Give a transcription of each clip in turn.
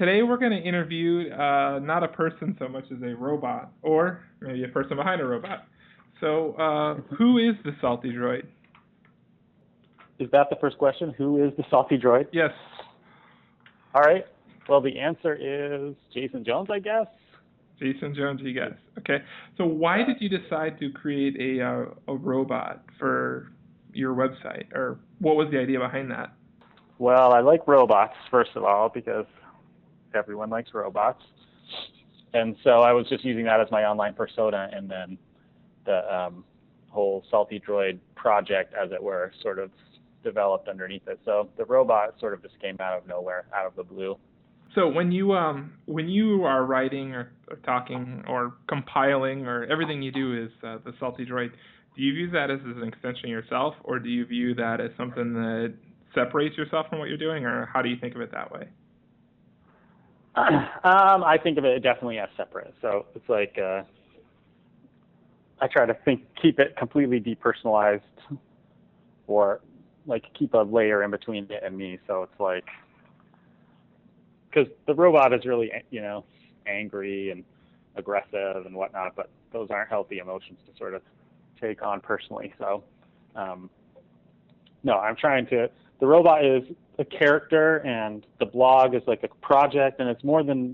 Today we're going to interview not a person so much as a robot, or maybe a person behind a robot. So, who is the Salty Droid? Is that the first question? Who is the Salty Droid? Yes. All right. Well, the answer is Jason Jones, I guess. Jason Jones, you guess. Okay. So why did you decide to create a robot for your website, or what was the idea behind that? Well, I like robots, first of all, because everyone likes robots. And so I was just using that as my online persona, and then the whole Salty Droid project, as it were, sort of developed underneath it. So the robot sort of just came out of nowhere, out of the blue. So when you are writing or talking or compiling, or everything you do is the Salty Droid, do you view that as an extension of yourself, or do you view that as something that separates yourself from what you're doing, or how do you think of it that way? I think of it definitely as separate. So it's like I try to keep it completely depersonalized, or like keep a layer in between it and me. So it's like, because the robot is really, angry and aggressive and whatnot, but those aren't healthy emotions to sort of take on personally. So, no, the robot is a character, and the blog is like a project, and it's more than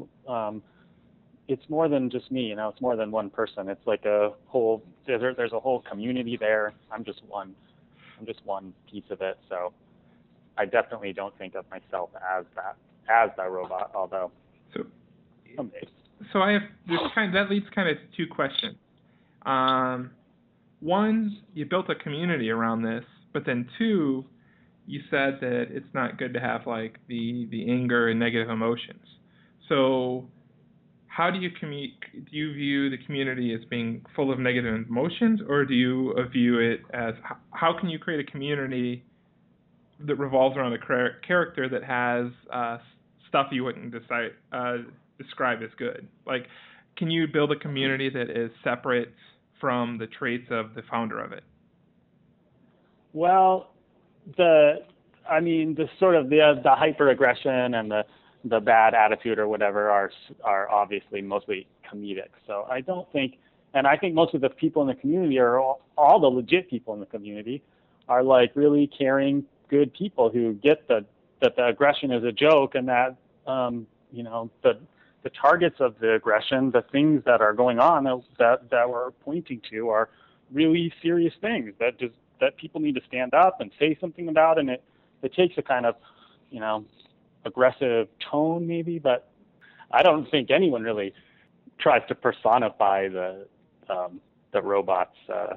just me, it's more than one person. It's like a whole, there's a whole community there. I'm just one piece of it. So I definitely don't think of myself as that robot, although so I have that leads kind of to two questions. One, you built a community around this, but then two, you said that it's not good to have like the anger and negative emotions. So how do you view the community as being full of negative emotions, or do you view it as, how can you create a community that revolves around a character that has stuff you wouldn't describe as good? Like, can you build a community that is separate from the traits of the founder of it? Well, the sort of the hyper-aggression and the bad attitude or whatever are obviously mostly comedic. So I think most of the people in the community, or all the legit people in the community, are like really caring, good people who get that the aggression is a joke, and that the targets of the aggression, the things that are going on that we're pointing to, are really serious things that people need to stand up and say something about, and it takes a kind of aggressive tone maybe, but I don't think anyone really tries to personify the robot's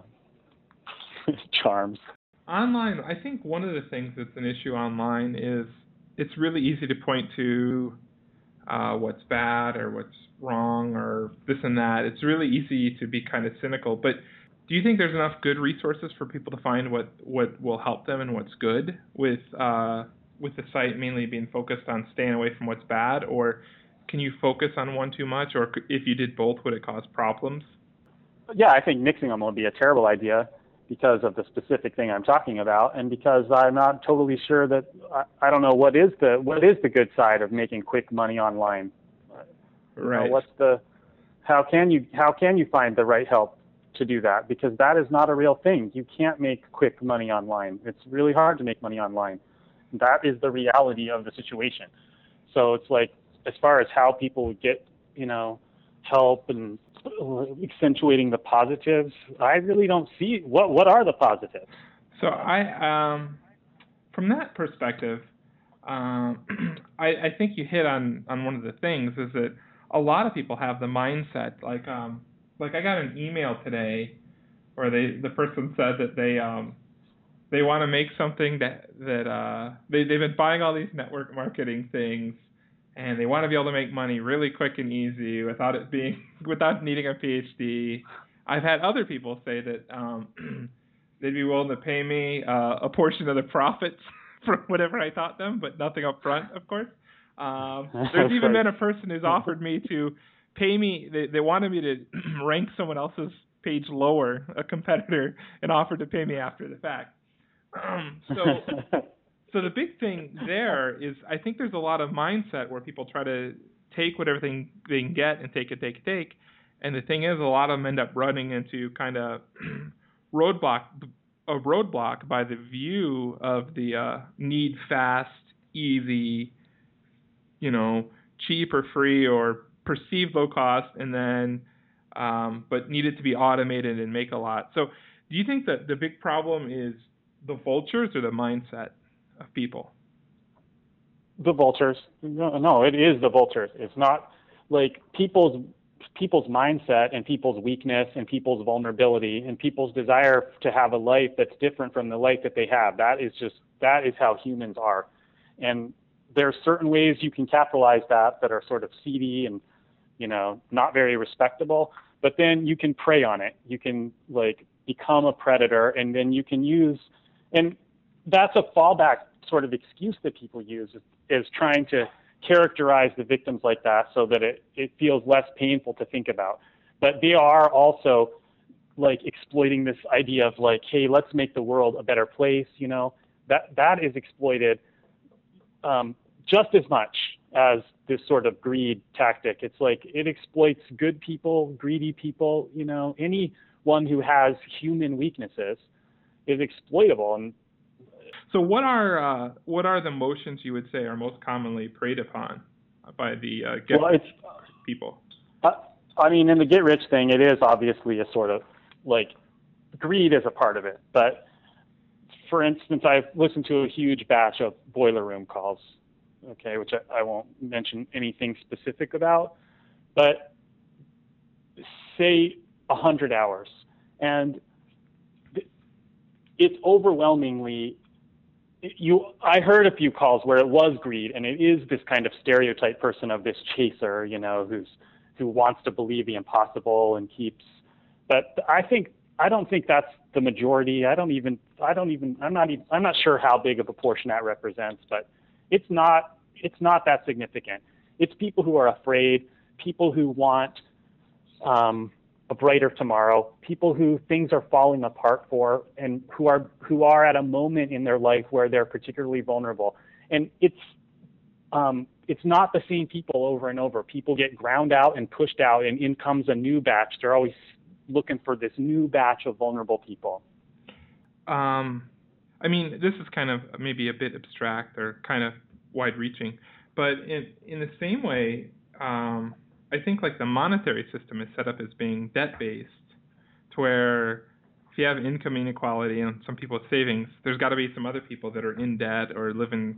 charms. Online, I think one of the things that's an issue online is it's really easy to point to what's bad or what's wrong or this and that. It's really easy to be kind of cynical, but do you think there's enough good resources for people to find what will help them and what's good, with the site mainly being focused on staying away from what's bad, or can you focus on one too much, or if you did both, would it cause problems? Yeah, I think mixing them would be a terrible idea because of the specific thing I'm talking about, and because I'm not totally sure that I don't know what is the good side of making quick money online. Right. How can you find the right help to do that? Because that is not a real thing. You can't make quick money online. It's really hard to make money online. That is the reality of the situation. So it's like, as far as how people would get, help and accentuating the positives, I really don't see what are the positives. So I, from that perspective, I think you hit on one of the things, is that a lot of people have the mindset, like I got an email today where the person said that they want to make something that they've been buying all these network marketing things, and they want to be able to make money really quick and easy without needing a PhD. I've had other people say that they'd be willing to pay me a portion of the profits from whatever I taught them, but nothing up front, of course. There's even been a person who's offered me to pay me. They wanted me to rank someone else's page lower, a competitor, and offered to pay me after the fact. So So the big thing there is, I think there's a lot of mindset where people try to take whatever thing they can get and take it. And the thing is, a lot of them end up running into kind of roadblock a roadblock by the view of the need fast, easy, cheap or free or perceived low cost, and then but need it to be automated and make a lot. So do you think that the big problem is the vultures or the mindset of people? The vultures. No, it is the vultures. It's not like people's mindset and people's weakness and people's vulnerability and people's desire to have a life that's different from the life that they have. That is how humans are. And there are certain ways you can capitalize that are sort of seedy and, not very respectable, but then you can prey on it. You can become a predator, and then you can use, and that's a fallback sort of excuse that people use is trying to characterize the victims like that so that it feels less painful to think about. But they are also exploiting this idea of hey, let's make the world a better place. That is exploited just as much as this sort of greed tactic. It's it exploits good people, greedy people, anyone who has human weaknesses is exploitable. And so what are the emotions you would say are most commonly preyed upon by the people? In the get rich thing, it is obviously a sort of greed is a part of it. But for instance, I've listened to a huge batch of boiler room calls, okay, which I won't mention anything specific about, but say 100 hours. And it's overwhelmingly, I heard a few calls where it was greed, and it is this kind of stereotype person of this chaser, who wants to believe the impossible and keeps, but I don't think that's the majority. I'm not sure how big of a portion that represents, but it's not that significant. It's people who are afraid, people who want a brighter tomorrow, people who things are falling apart for, and who are at a moment in their life where they're particularly vulnerable. And it's not the same people over and over. People get ground out and pushed out, and in comes a new batch. They're always looking for this new batch of vulnerable people. This is kind of maybe a bit abstract or kind of wide-reaching, but in the same way, I think the monetary system is set up as being debt-based, to where if you have income inequality and some people with savings, there's got to be some other people that are in debt or living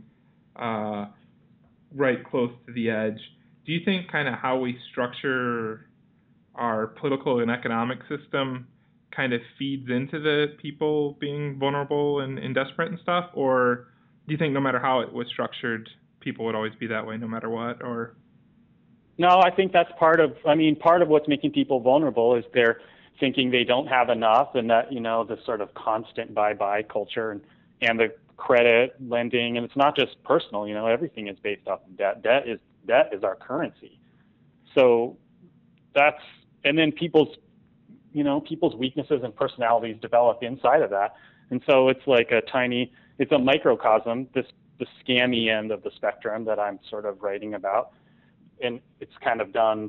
right close to the edge. Do you think kind of how we structure our political and economic system kind of feeds into the people being vulnerable and desperate and stuff? Or do you think no matter how it was structured, people would always be that way no matter what? Or no, I think that's part of what's making people vulnerable is they're thinking they don't have enough, and that, the sort of constant buy culture and the credit lending, and it's not just personal, everything is based off of debt. Debt is our currency. So and then people's weaknesses and personalities develop inside of that. And so it's it's a microcosm, the scammy end of the spectrum that I'm sort of writing about. And it's kind of done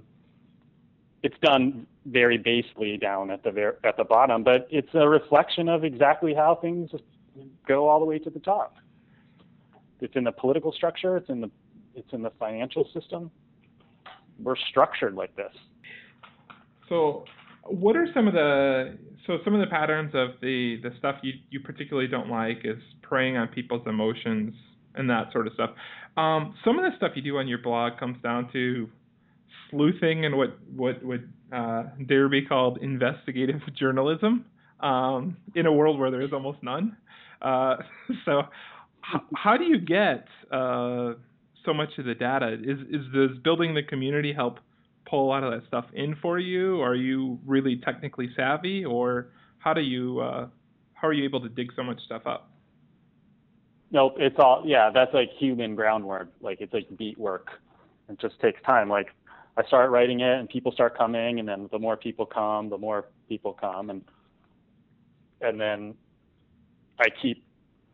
very basely down at the bottom, but it's a reflection of exactly how things go all the way to the top. It's in the political structure, it's in the financial system. We're structured like this. So what are some of the patterns of the stuff you particularly don't like is preying on people's emotions and that sort of stuff? Some of the stuff you do on your blog comes down to sleuthing and what would dare be called investigative journalism in a world where there is almost none. So how do you get so much of the data? Does building the community help pull a lot of that stuff in for you? Are you really technically savvy, or how are you able to dig so much stuff up? Nope, it's all, that's human groundwork. It's beat work. It just takes time. I start writing it and people start coming, and then the more people come, and then I keep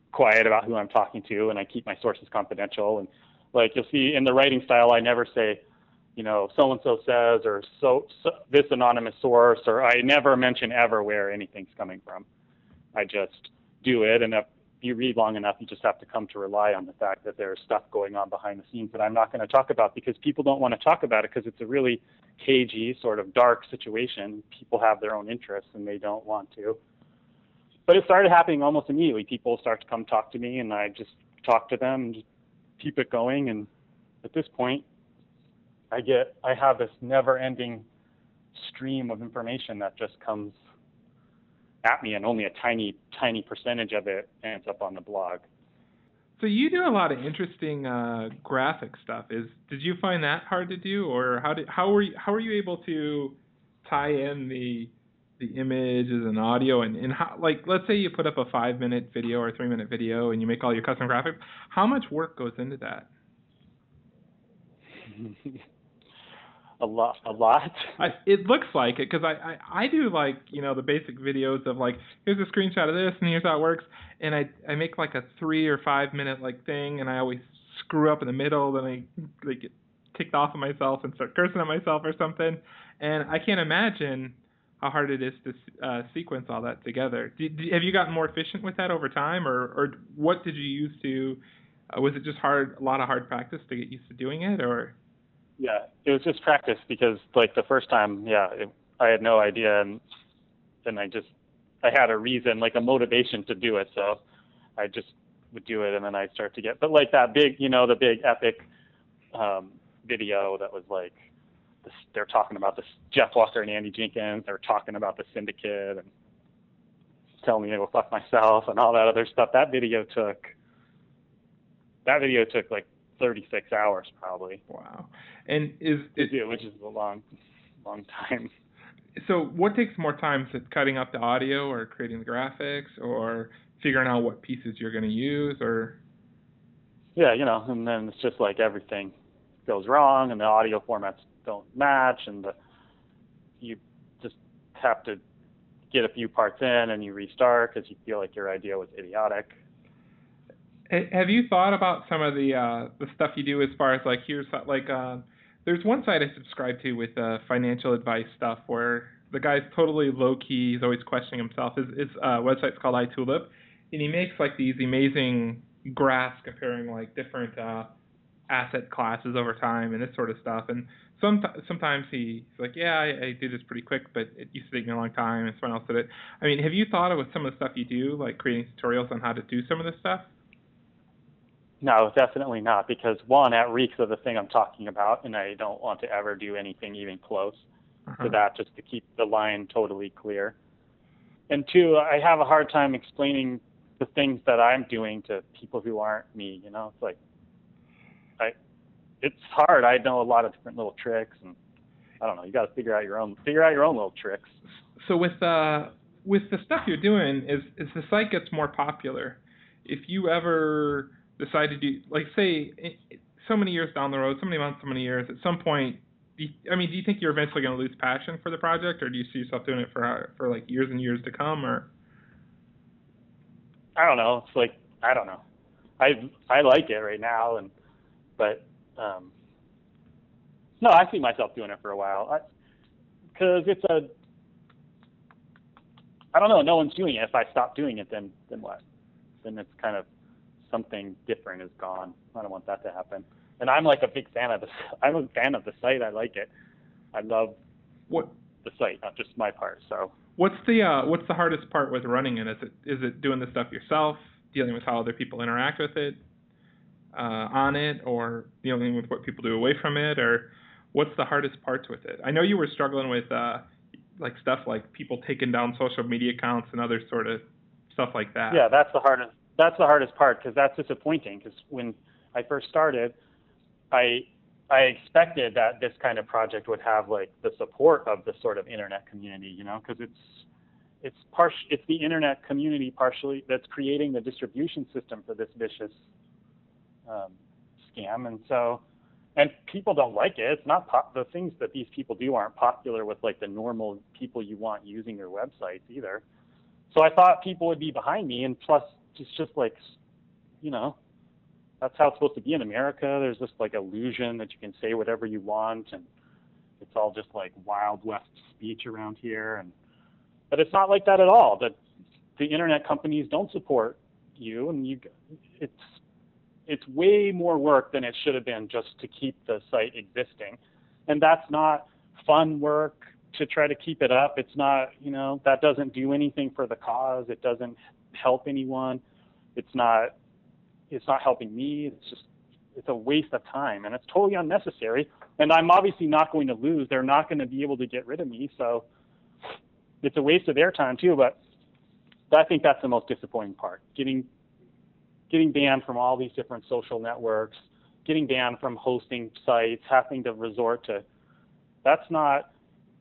quiet about who I'm talking to, and I keep my sources confidential. And like you'll see in the writing style, I never say, you know, so and so says, or so this anonymous source, or I never mention ever where anything's coming from. I just do it, and if you read long enough, you just have to come to rely on the fact that there's stuff going on behind the scenes that I'm not going to talk about, because people don't want to talk about it because it's a really cagey, sort of dark situation. People have their own interests and they don't want to. But it started happening almost immediately. People start to come talk to me, and I just talk to them and just keep it going. And at this point, I have this never-ending stream of information that just comes at me, and only a tiny percentage of it ends up on the blog. So you do a lot of interesting graphic stuff. Did you find that hard to do, or how were you able to tie in the images and audio and how, like, let's say you put up a 5-minute video or a 3-minute video and you make all your custom graphics, how much work goes into that? A lot. It looks like it, because I do, like, you know, the basic videos of, like, here's a screenshot of this and here's how it works, and I make like a 3 or 5 minute like thing, and I always screw up in the middle, then I like get ticked off of myself and start cursing at myself or something, and I can't imagine how hard it is to sequence all that together. Have you gotten more efficient with that over time, or what did you use to? Was it just a lot of hard practice to get used to doing it, or? Yeah, it was just practice, because like the first time, I had no idea, and I had a reason, like a motivation to do it, so I just would do it, and then I'd start to get, but like that big, the big epic video that was like, they're talking about this Jeff Walker and Andy Jenkins, they're talking about the Syndicate and telling me to go fuck myself and all that other stuff. That video took like 36 hours probably. Wow. And which is a long time. So what takes more time? Is it cutting up the audio, or creating the graphics, or figuring out what pieces you're going to use, or? Yeah, and then it's just like everything goes wrong and the audio formats don't match, and you just have to get a few parts in and you restart because you feel like your idea was idiotic. Have you thought about some of the stuff you do as far as, like, there's one site I subscribe to with financial advice stuff where the guy's totally low key, he's always questioning himself. His website's called iTulip, and he makes like these amazing graphs comparing like different asset classes over time and this sort of stuff. And sometimes he's like, yeah, I do this pretty quick, but it used to take me a long time, and someone else did it. I mean, have you thought of with some of the stuff you do, like creating tutorials on how to do some of this stuff? No, definitely not, because one, that reeks of the thing I'm talking about, and I don't want to ever do anything even close to that, just to keep the line totally clear. And two, I have a hard time explaining the things that I'm doing to people who aren't me. It's like, it's hard. I know a lot of different little tricks, and I don't know. You got to figure out your own little tricks. So with the stuff you're doing, as the site gets more popular, if you ever decide to do, like, say, so many years down the road, so many months, so many years, at some point, do you think you're eventually going to lose passion for the project, or do you see yourself doing it for like years and years to come, or? I don't know. It's like, I don't know. I like it right now, but no, I see myself doing it for a while, because I don't know. No one's doing it. If I stop doing it, then what? Then it's kind of something different is gone. I don't want that to happen. And I'm like a big fan of this. I'm a fan of the site. I like it. I love the site, not just my part. So what's the hardest part with running it? Is it doing the stuff yourself, dealing with how other people interact with it on it, or dealing with what people do away from it, or what's the hardest parts with it? I know you were struggling with like stuff like people taking down social media accounts and other sort of stuff like that. Yeah, that's the hardest part, because that's disappointing, because when I first started, I expected that this kind of project would have like the support of the sort of internet community, because it's the internet community partially that's creating the distribution system for this vicious scam, and people don't like it. It's not the things that these people do aren't popular with like the normal people you want using your websites either. So I thought people would be behind me, and plus it's just like that's how it's supposed to be in America. There's this like illusion that you can say whatever you want, and it's all just like Wild West speech around here. But it's not like that at all. The internet companies don't support you, and it's way more work than it should have been just to keep the site existing. And that's not fun work to try to keep it up. It's not, that doesn't do anything for the cause. It doesn't help anyone. It's not helping me. It's a waste of time, and it's totally unnecessary. And I'm obviously not going to lose. They're not going to be able to get rid of me, so it's a waste of their time too. But I think that's the most disappointing part: getting banned from all these different social networks, getting banned from hosting sites, having to resort to. That's not,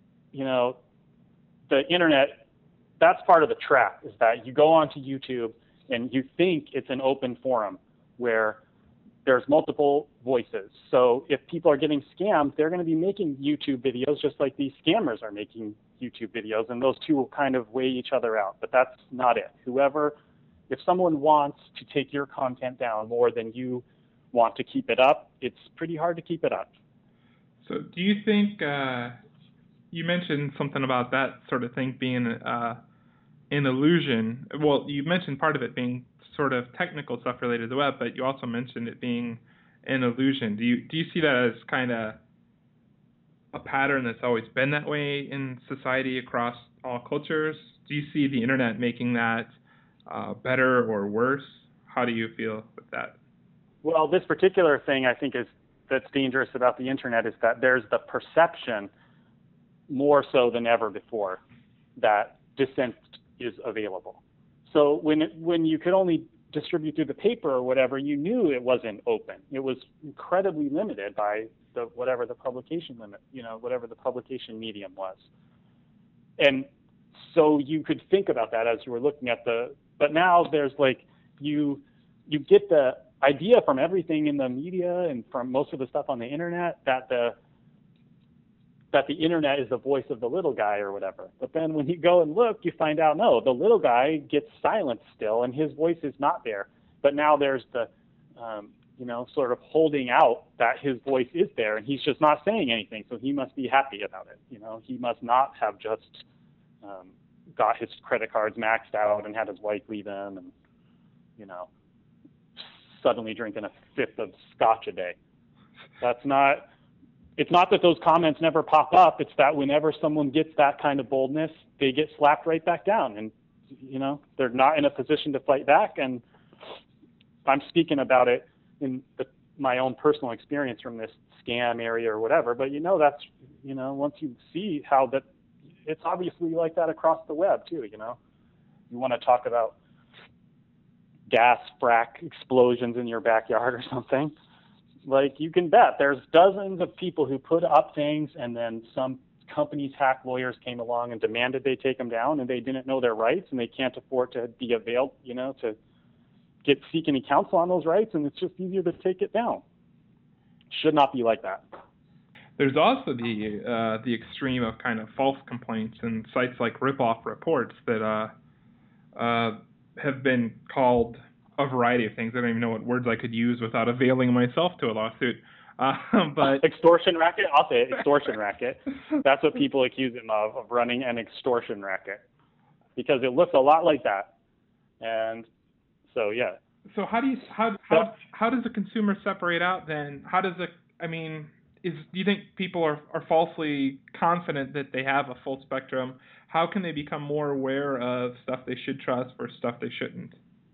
the internet. That's part of the trap, is that you go onto YouTube and you think it's an open forum where there's multiple voices. So if people are getting scammed, they're going to be making YouTube videos just like these scammers are making YouTube videos, and those two will kind of weigh each other out. But that's not it. If someone wants to take your content down more than you want to keep it up, it's pretty hard to keep it up. So do you think, you mentioned something about that sort of thing being an illusion. Well, you mentioned part of it being sort of technical stuff related to the web, but you also mentioned it being an illusion. Do you see that as kind of a pattern that's always been that way in society across all cultures? Do you see the internet making that better or worse? How do you feel with that? Well, this particular thing I think that's dangerous about the internet is that there's the perception, more so than ever before, that dissent is available. So when you could only distribute through the paper or whatever, you knew it wasn't open. It was incredibly limited by whatever the publication limit, whatever the publication medium was. And so you could think about that as you were looking at but now there's like, you get the idea from everything in the media and from most of the stuff on the internet that the internet is the voice of the little guy or whatever. But then when you go and look, you find out, no, the little guy gets silenced still, and his voice is not there. But now there's the, sort of holding out that his voice is there, and he's just not saying anything, so he must be happy about it. He must not have just got his credit cards maxed out and had his wife leave him and, suddenly drinking a fifth of scotch a day. It's not that those comments never pop up. It's that whenever someone gets that kind of boldness, they get slapped right back down. And, they're not in a position to fight back. And I'm speaking about it in my own personal experience from this scam area or whatever. But, that's, once you see how that, it's obviously like that across the web too, You want to talk about gas frac explosions in your backyard or something. Like, you can bet there's dozens of people who put up things, and then some companies' hack lawyers came along and demanded they take them down, and they didn't know their rights, and they can't afford to be availed, to seek any counsel on those rights, and it's just easier to take it down. Should not be like that. There's also the extreme of kind of false complaints and sites like Ripoff Reports that have been called a variety of things. I don't even know what words I could use without availing myself to a lawsuit. But extortion racket? I'll say it, extortion racket. That's what people accuse him of running an extortion racket, because it looks a lot like that. And so, yeah. So how does the consumer separate out then? Do you think people are falsely confident that they have a full spectrum? How can they become more aware of stuff they should trust versus stuff they shouldn't?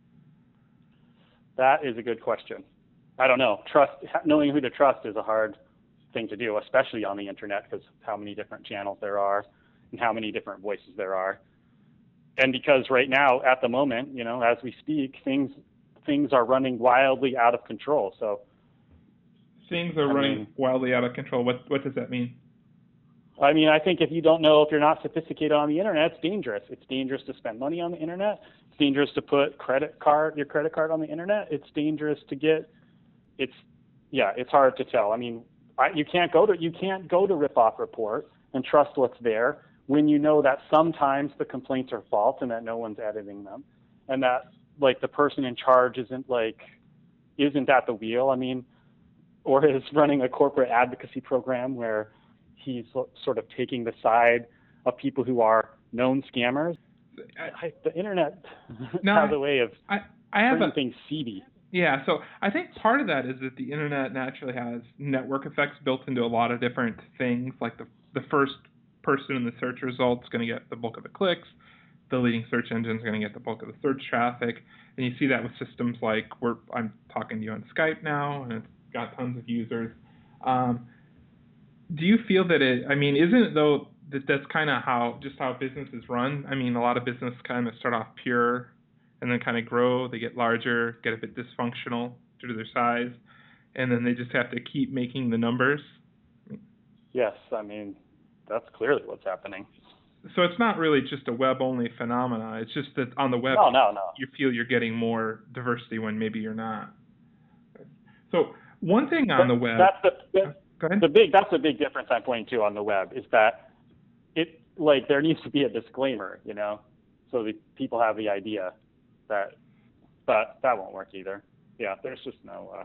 That is a good question. I don't know. Knowing who to trust is a hard thing to do, especially on the internet, because how many different channels there are and how many different voices there are. And because right now, at the moment, as we speak, things are running wildly out of control. So things are running wildly out of control. What does that mean? I think if you're not sophisticated on the internet, it's dangerous. It's dangerous to spend money on the internet. It's dangerous to put your credit card on the internet. It's dangerous to it's hard to tell. You can't go to Ripoff Report and trust what's there when you know that sometimes the complaints are false and that no one's editing them, and that like the person in charge isn't like isn't at the wheel. I mean, or is running a corporate advocacy program where he's sort of taking the side of people who are known scammers. The internet has a way of turning things seedy. Yeah, so I think part of that is that the internet naturally has network effects built into a lot of different things. Like the first person in the search results is going to get the bulk of the clicks. The leading search engine is going to get the bulk of the search traffic. And you see that with systems like I'm talking to you on Skype now, and it's got tons of users. Do you feel that isn't it though that's kind of how businesses run? I mean, a lot of businesses kind of start off pure and then kind of grow. They get larger, get a bit dysfunctional due to their size, and then they just have to keep making the numbers. Yes, I mean, that's clearly what's happening. So it's not really just a web-only phenomena. It's just that on the web, you feel you're getting more diversity when maybe you're not. So one thing on the web... That's a big difference I'm pointing to on the web, is that there needs to be a disclaimer, so that people have the idea that won't work either. Yeah, there's just no...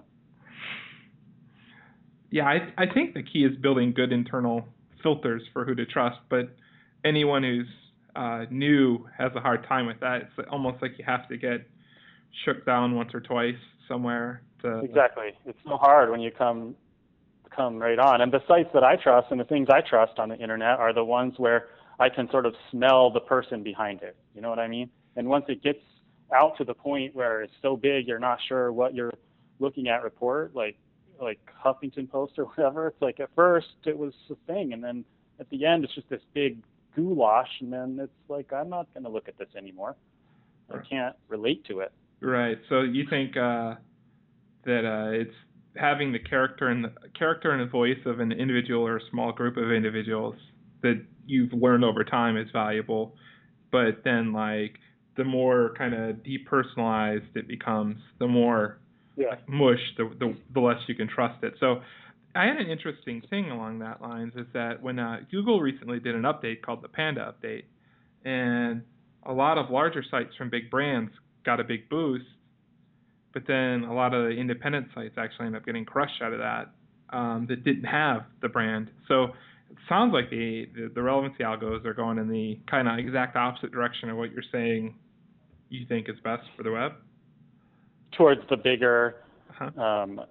Yeah, I think the key is building good internal filters for who to trust, but anyone who's new has a hard time with that. It's almost like you have to get shook down once or twice somewhere to... Exactly. It's so hard when you come right on. And the sites that I trust and the things I trust on the internet are the ones where I can sort of smell the person behind it. You know what I mean? And once it gets out to the point where it's so big you're not sure what you're looking at report, like Huffington Post or whatever, it's like at first it was a thing, and then at the end it's just this big goulash, and then it's like, I'm not going to look at this anymore. I can't relate to it. Right. So you think that it's having the character and the voice of an individual or a small group of individuals that you've learned over time is valuable, but then the more kind of depersonalized it becomes, the more mush, the less you can trust it. So I had an interesting thing along that lines, is that when Google recently did an update called the Panda update, and a lot of larger sites from big brands got a big boost, but then a lot of the independent sites actually end up getting crushed out of that that didn't have the brand. So it sounds like the relevancy algos are going in the kind of exact opposite direction of what you're saying you think is best for the web. Towards the bigger, that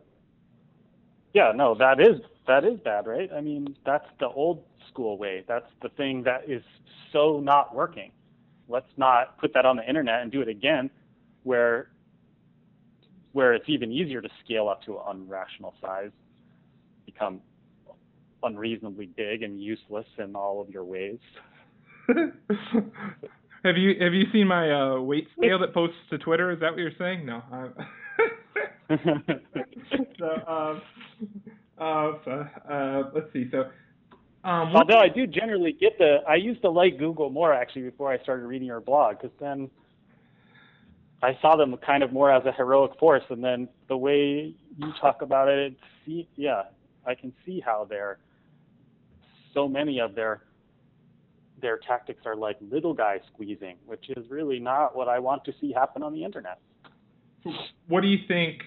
is bad, right? I mean, that's the old school way. That's the thing that is so not working. Let's not put that on the internet and do it again, where it's even easier to scale up to an irrational size, become unreasonably big and useless in all of your ways. Have you seen my weight scale that posts to Twitter? Is that what you're saying? No. Let's see. So, although I do generally get I used to like Google more actually before I started reading your blog, because then I saw them kind of more as a heroic force, and then the way you talk about it, I can see how so many of their tactics are like little guy squeezing, which is really not what I want to see happen on the internet. What do you think?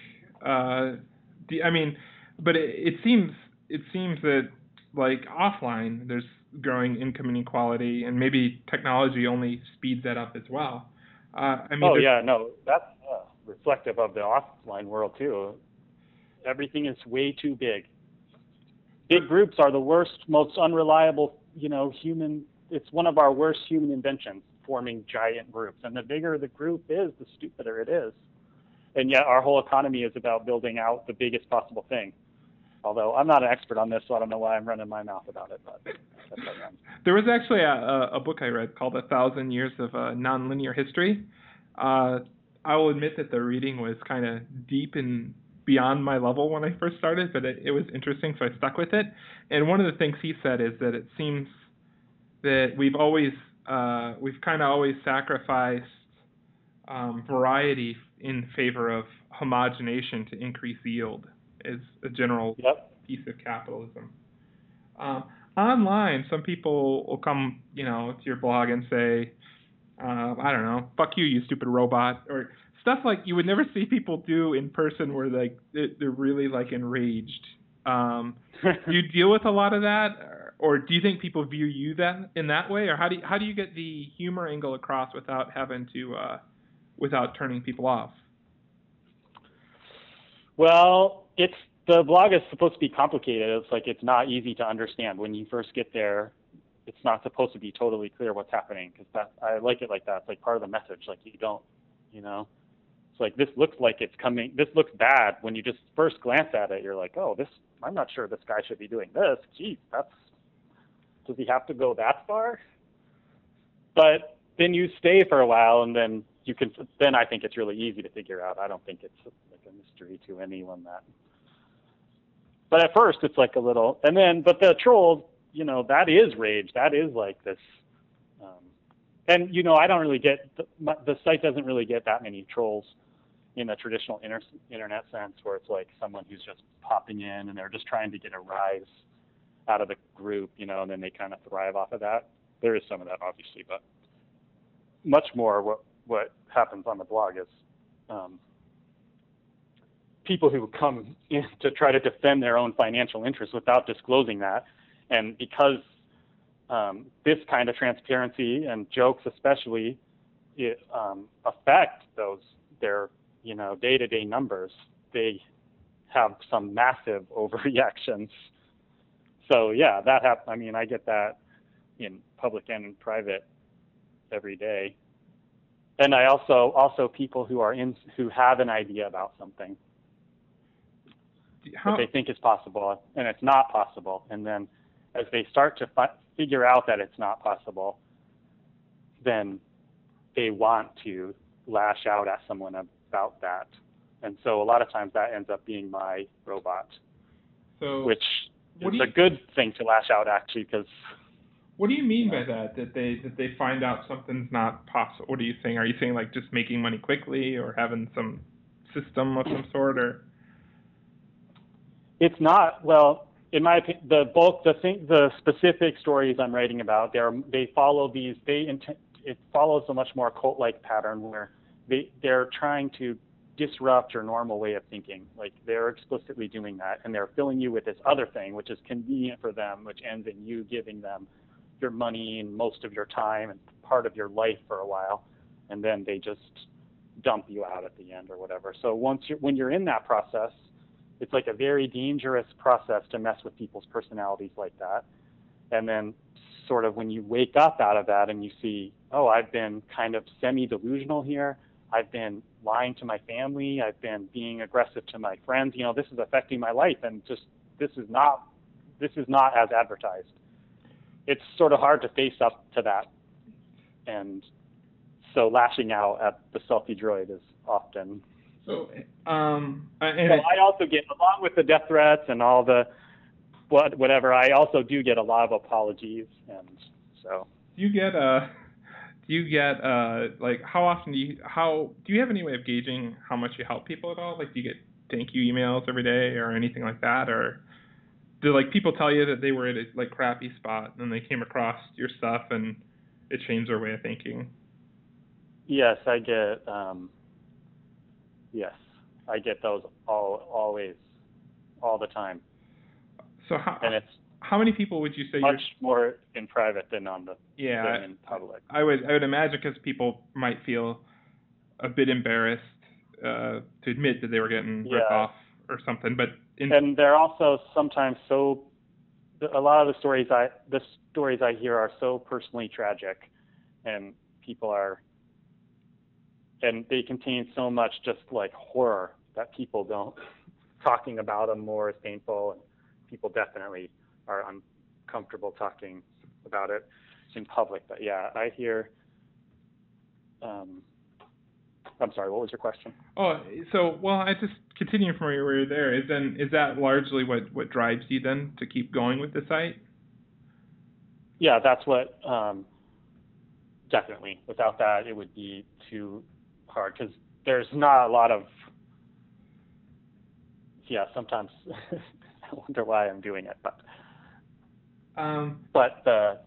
But it seems that offline there's growing income inequality, and maybe technology only speeds that up as well. That's reflective of the offline world too. Everything is way too big. Big groups are the worst, most unreliable, human. It's one of our worst human inventions, forming giant groups. And the bigger the group is, the stupider it is. And yet our whole economy is about building out the biggest possible thing. Although I'm not an expert on this, so I don't know why I'm running my mouth about it. But that's what I am. There was actually a book I read called 1,000 Years of Nonlinear History. I will admit that the reading was kind of deep and beyond my level when I first started, but it was interesting, so I stuck with it. And one of the things he said is that it seems that we've kind of always sacrificed variety in favor of homogenation to increase yield is a general piece of capitalism. Online, some people will come, to your blog and say, I don't know, fuck you, you stupid robot, or stuff like you would never see people do in person, where like they're really like enraged. Do you deal with a lot of that, or do you think people view you that in that way, or how do you get the humor angle across without having to without turning people off? Well, the blog is supposed to be complicated. It's like it's not easy to understand when you first get there. It's not supposed to be totally clear what's happening, because I like it like that. It's like part of the message. Like you don't, it's like this looks like it's coming. This looks bad when you just first glance at it. You're like, oh, this. I'm not sure this guy should be doing this. Geez, does he have to go that far? But then you stay for a while, and then then I think it's really easy to figure out. I don't think it's like a mystery to anyone that. But at first it's like a little, but the trolls, that is rage. That is like this, and I don't really get, the site doesn't really get that many trolls in the traditional internet sense, where it's like someone who's just popping in and they're just trying to get a rise out of the group, and then they kind of thrive off of that. There is some of that, obviously, but much more what happens on the blog is people who come in to try to defend their own financial interests without disclosing that. And because this kind of transparency and jokes especially affect their day-to-day numbers, they have some massive overreactions. So yeah, that happens. I mean, I get that in public and in private every day. And I also people who have an idea about something that they think is possible, and it's not possible. And then as they start to figure out that it's not possible, then they want to lash out at someone about that. And so a lot of times that ends up being my robot, which is a good thing to lash out, actually, because. What do you mean by that? That they find out something's not possible? What are you saying? Are you saying like just making money quickly, or having some system of some sort, or? It's not. Well, in my opinion, the specific stories I'm writing about, they follow these. It follows a much more cult-like pattern where they're trying to disrupt your normal way of thinking. Like they're explicitly doing that, and they're filling you with this other thing, which is convenient for them, which ends in you giving them your money and most of your time and part of your life for a while, and then they just dump you out at the end or whatever. So when you're in that process, it's like a very dangerous process to mess with people's personalities like that. And then sort of when you wake up out of that and you see, oh, I've been kind of semi-delusional here. I've been lying to my family. I've been being aggressive to my friends. This is affecting my life, and just this is not as advertised. It's sort of hard to face up to that. And so lashing out at the selfie droid is often. So, I also get, along with the death threats and all the whatever, I also do get a lot of apologies, and so. Do you get like how often do you have any way of gauging how much you help people at all? Like, do you get thank you emails every day or anything like that, or do like people tell you that they were at a like crappy spot and they came across your stuff and it changed their way of thinking? Yes, I get. Yes, I get those always, all the time. So how many people would you say much more in private than in public? I would imagine, because people might feel a bit embarrassed to admit that they were getting ripped off or something. But and they're also sometimes a lot of the stories I hear are so personally tragic, and and they contain so much just like horror that people don't. Talking about them more is painful, and people definitely are uncomfortable talking about it in public. But yeah, I hear. I'm sorry, what was your question? Oh, so I just continuing from where you were there. Is that largely what drives you then to keep going with the site? Yeah, that's what. Definitely. Without that, it would be too hard, because there's not a lot of. Yeah, sometimes I wonder why I'm doing it, but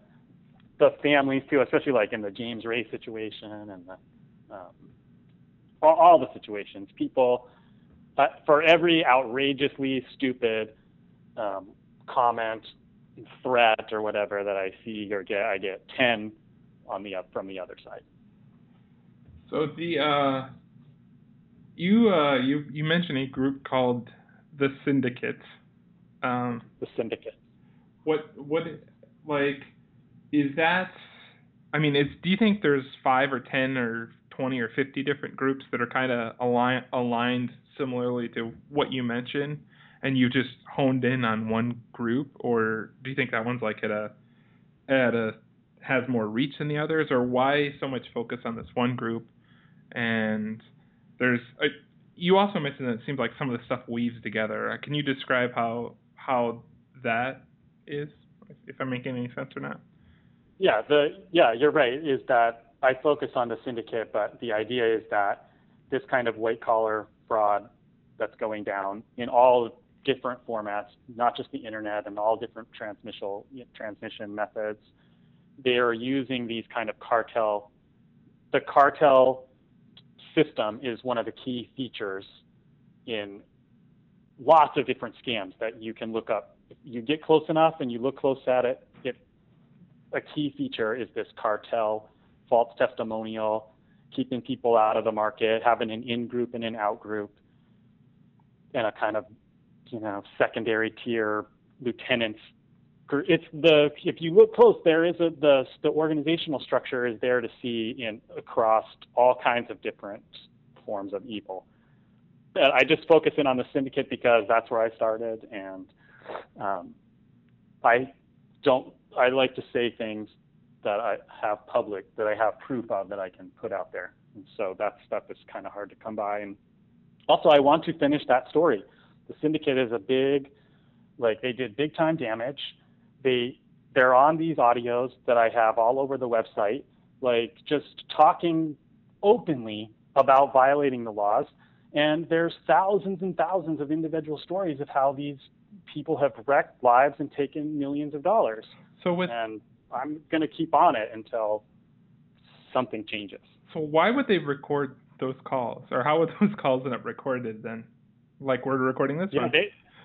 the families too, especially like in the James Ray situation and the all the situations. People, for every outrageously stupid comment, threat, or whatever that I see or get, I get 10 from the other side. So you mentioned a group called the Syndicate. The Syndicate. What like is that? I mean, do you think there's 5 or 10 or 20 or 50 different groups that are kind of aligned similarly to what you mentioned, and you just honed in on one group, or do you think that one's like has more reach than the others, or why so much focus on this one group? And you also mentioned that it seems like some of the stuff weaves together. Can you describe how that is, if I'm making any sense or not? Yeah, you're right, is that I focus on the syndicate, but the idea is that this kind of white collar fraud that's going down in all different formats, not just the internet, and all different transmission methods, they are using these kind of the cartel system is one of the key features in lots of different scams that you can look up. If you get close enough and you look close at it, a key feature is this cartel, false testimonial, keeping people out of the market, having an in-group and an out-group, and a kind of, secondary tier lieutenants. If you look close, there is the organizational structure is there to see across all kinds of different forms of evil. I just focus in on the syndicate because that's where I started, and I like to say things that I have that I have proof of, that I can put out there. And so that stuff is kind of hard to come by. And also, I want to finish that story. The syndicate is they did big time damage. They're on these audios that I have all over the website, just talking openly about violating the laws. And there's thousands and thousands of individual stories of how these people have wrecked lives and taken millions of dollars. And I'm going to keep on it until something changes. So why would they record those calls? Or how would those calls end up recorded then? Like we're recording this one?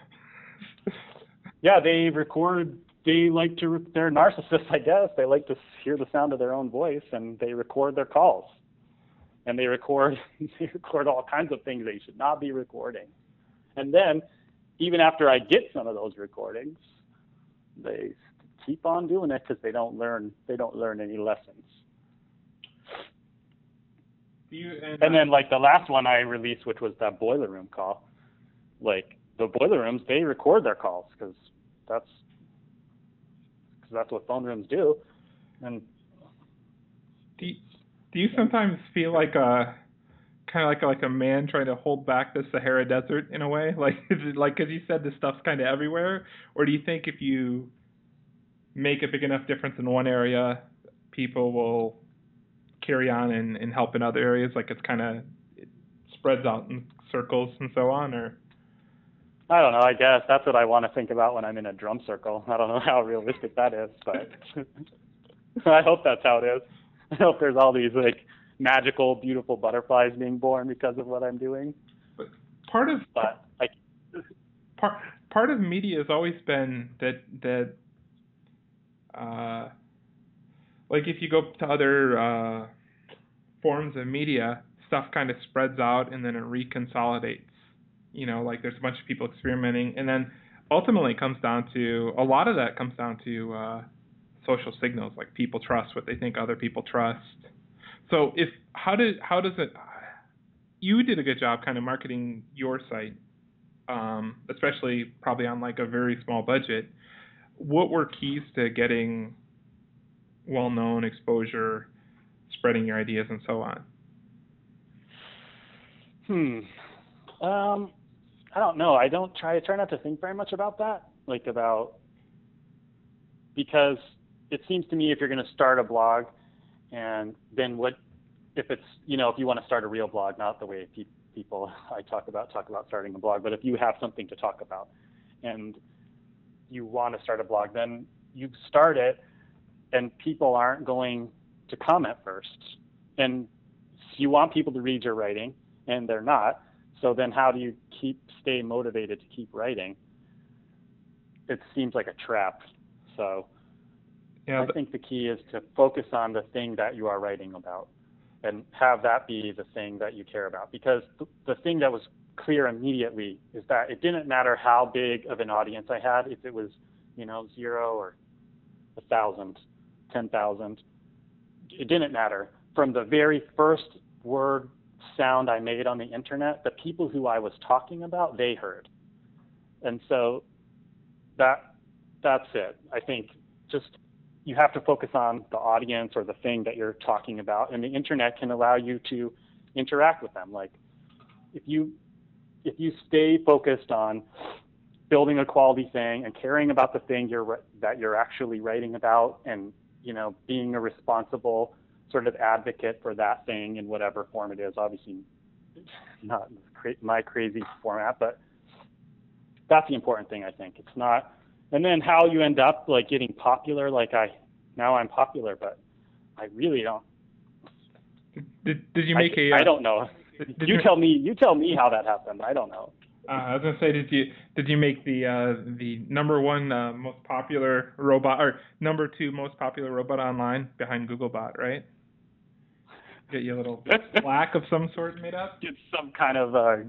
They record. They're narcissists, I guess. They like to hear the sound of their own voice, and they record their calls. And they record all kinds of things they should not be recording. And then, even after I get some of those recordings, they keep on doing it because they don't learn any lessons. And then the last one I released, which was that boiler room call, the boiler rooms, they record their calls because that's what phone rooms do. And do you sometimes feel like kind of like a man trying to hold back the Sahara Desert in a way? Is it because you said this stuff's kind of everywhere, or do you think if you make a big enough difference in one area, people will carry on and help in other areas? It spreads out in circles and so on, or? I don't know. I guess that's what I want to think about when I'm in a drum circle. I don't know how realistic that is, but I hope that's how it is. I hope there's all these magical, beautiful butterflies being born because of what I'm doing. But part of media has always been that if you go to other forms of media, stuff kind of spreads out and then it reconsolidates. There's a bunch of people experimenting, and then ultimately a lot of that comes down to social signals, like people trust what they think other people trust. So how does it? You did a good job kind of marketing your site, especially probably on a very small budget. What were keys to getting well-known, exposure, spreading your ideas, and so on? I don't know. I try not to think very much about that, because it seems to me if you're going to start a blog, and then if you want to start a real blog, not the way people I talk about starting a blog, but if you have something to talk about and you want to start a blog, then you start it, and people aren't going to comment first. And you want people to read your writing, and they're not. So then how do you stay motivated to keep writing? It seems like a trap. So Yeah, I think the key is to focus on the thing that you are writing about and have that be the thing that you care about. Because the thing that was clear immediately is that it didn't matter how big of an audience I had, if it was, 0 or 1,000, 10,000. It didn't matter. From the very first word sound I made on the internet, the people who I was talking about, they heard. And so that's it. I think just you have to focus on the audience or the thing that you're talking about, and the internet can allow you to interact with them. Like if you stay focused on building a quality thing and caring about the thing that you're actually writing about, and being a responsible sort of advocate for that thing in whatever form it is. Obviously, not my crazy format, but that's the important thing, I think. It's not, and then how you end up like getting popular. Now I'm popular, but I really don't. Did you make I don't know. You tell me how that happened. I don't know. I was gonna say, did you make the number one most popular robot, or number two most popular robot online behind Googlebot, right? Get you a little plaque of some sort made up? Get some kind of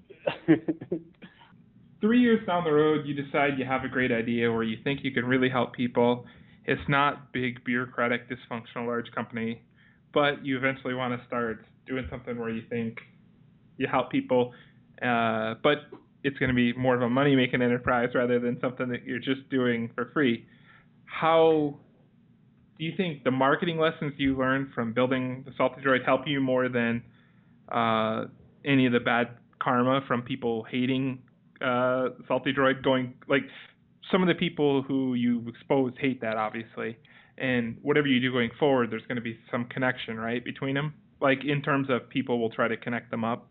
3 years down the road, you decide you have a great idea where you think you can really help people. It's not big, bureaucratic, dysfunctional, large company, but you eventually want to start doing something where you think you help people, but it's going to be more of a money-making enterprise rather than something that you're just doing for free. How do you think the marketing lessons you learned from building the Salty Droid help you more than any of the bad karma from people hating Salty Droid? Going, like, some of the people who you expose hate that, obviously, and whatever you do going forward, there's going to be some connection, right, between them, like in terms of people will try to connect them up.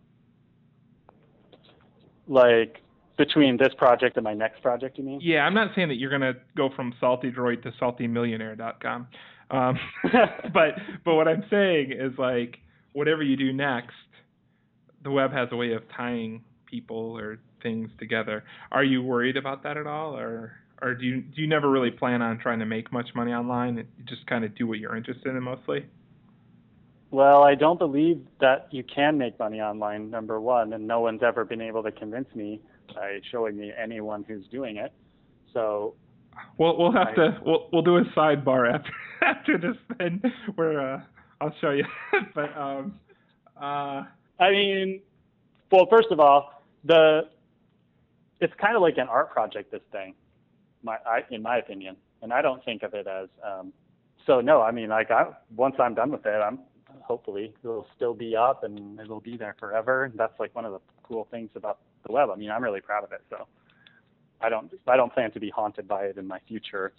Like between this project and my next project, you mean? Yeah, I'm not saying that you're going to go from Salty Droid to saltymillionaire.com. But what I'm saying is, like, whatever you do next, the web has a way of tying people or things together. Are you worried about that at all, or do you never really plan on trying to make much money online? You just kind of do what you're interested in mostly? Well, I don't believe that you can make money online, number one, and no one's ever been able to convince me by showing me anyone who's doing it. So we'll have to do a sidebar after this then, where I'll show you. But I mean, well, first of all, it's kind of like an art project, this thing, in my opinion, and I don't think of it as so. No, I mean, like, once I'm done with it, hopefully it'll still be up and it'll be there forever. And that's like one of the cool things about the web. I mean, I'm really proud of it. So I don't plan to be haunted by it in my future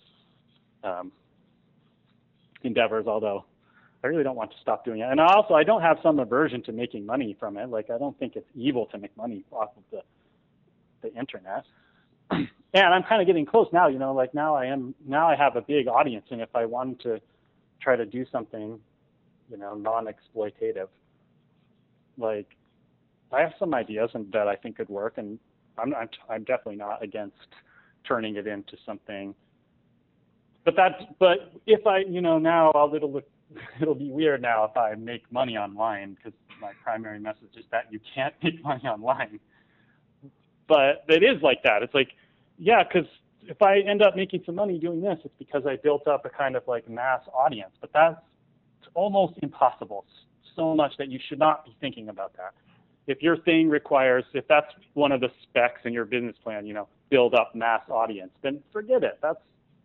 endeavors, although I really don't want to stop doing it. And also, I don't have some aversion to making money from it. Like, I don't think it's evil to make money off of the internet. And I'm kind of getting close now, like now I have a big audience. And if I wanted to try to do something, non-exploitative, like, I have some ideas that I think could work, and I'm definitely not against turning it into something. But if I, now it'll be weird now if I make money online, because my primary message is that you can't make money online. But it is like that. It's like, yeah, because if I end up making some money doing this, it's because I built up a kind of like mass audience. But that's almost impossible, so much that you should not be thinking about that. If your thing requires, if that's one of the specs in your business plan, build up mass audience, then forget it. That's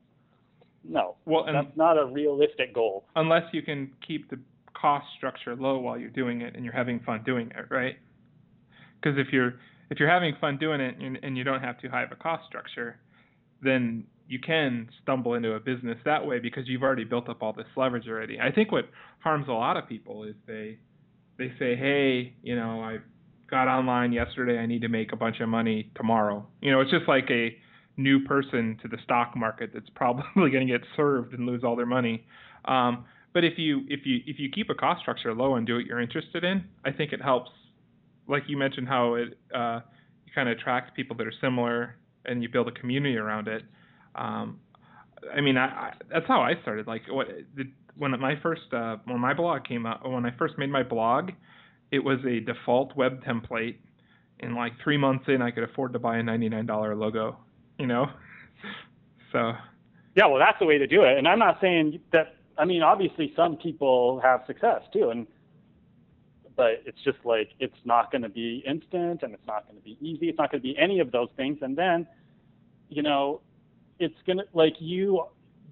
not a realistic goal. Unless you can keep the cost structure low while you're doing it and you're having fun doing it, right? Because if you're having fun doing it and you don't have too high of a cost structure, then you can stumble into a business that way because you've already built up all this leverage already. I think what harms a lot of people is they say, hey, I got online yesterday, I need to make a bunch of money tomorrow. It's just like a new person to the stock market that's probably going to get served and lose all their money. But if you keep a cost structure low and do what you're interested in, I think it helps like you mentioned how it you kind of attract people that are similar and you build a community around it. Um, I mean, that's how I started. Like when my blog came out, when I first made my blog, it was a default web template. And like 3 months in, I could afford to buy a $99 logo. You know, so. Yeah, well, that's the way to do it. And I'm not saying that. I mean, obviously, some people have success too, but it's just like it's not going to be instant, and it's not going to be easy. It's not going to be any of those things. And then, it's gonna like you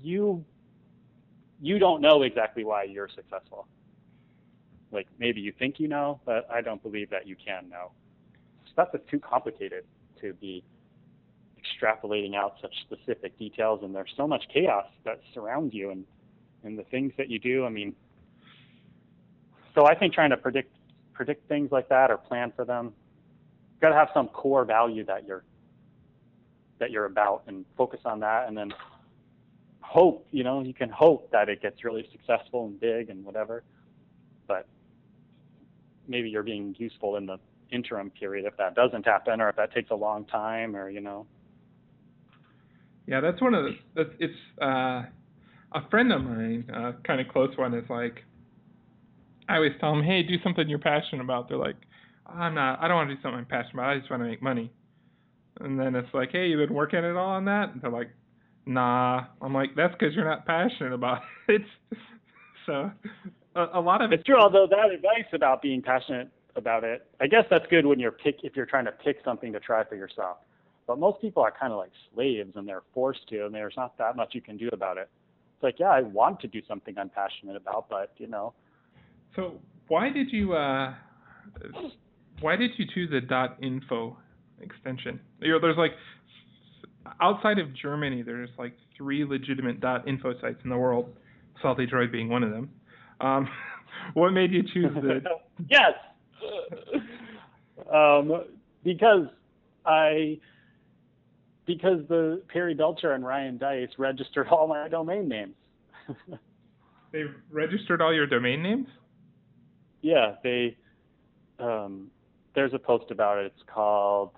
don't know exactly why you're successful. Like maybe you think you know, but I don't believe that you can know. Stuff is too complicated to be extrapolating out such specific details, and there's so much chaos that surrounds you and the things that you do. I mean, so I think trying to predict things like that or plan for them, you've got to have some core value that you're about and focus on that, and then hope, you can hope that it gets really successful and big and whatever, but maybe you're being useful in the interim period if that doesn't happen, or if that takes a long time, or Yeah, that's one of the. It's a friend of mine, kind of close one, is like, I always tell them, hey, do something you're passionate about. They're like, I don't want to do something I'm passionate about. I just want to make money. And then it's like, hey, you've been working at all on that? And they're like, nah. I'm like, that's because you're not passionate about it. So a lot of it's true. Although that advice about being passionate about it, I guess that's good when if you're trying to pick something to try for yourself. But most people are kind of like slaves, and they're forced to, and there's not that much you can do about it. It's like, yeah, I want to do something I'm passionate about, but So why did you choose the .info extension? There's like, outside of Germany, there's like 3 legitimate .info sites in the world, Salty Droid being one of them. What made you choose the? Yes, because the Perry Belcher and Ryan Dice registered all my domain names. They registered all your domain names? Yeah, they. There's a post about it. It's called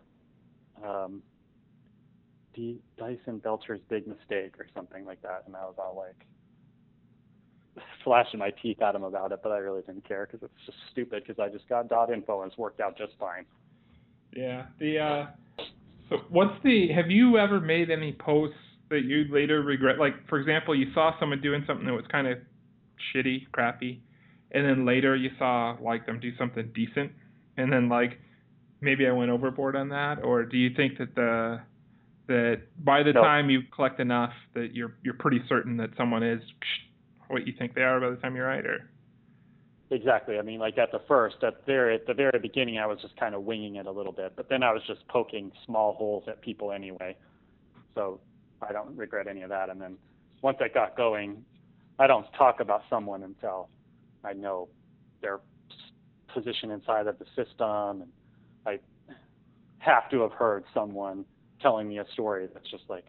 Dice and Belcher's Big Mistake or something like that, and I was all like flashing my teeth at him about it, but I really didn't care because it's just stupid, because I just got .info and it's worked out just fine. Yeah. So have you ever made any posts that you later regret? Like, for example, you saw someone doing something that was kind of shitty, crappy, and then later you saw like them do something decent, and then like maybe I went overboard on that? Or do you think that by the time you collect enough that you're pretty certain that someone is what you think they are by the time you write? Or exactly. I mean, like at the very beginning, I was just kind of winging it a little bit, but then I was just poking small holes at people anyway. So I don't regret any of that. And then once I got going, I don't talk about someone until I know their position inside of the system, and I have to have heard someone telling me a story that's just like,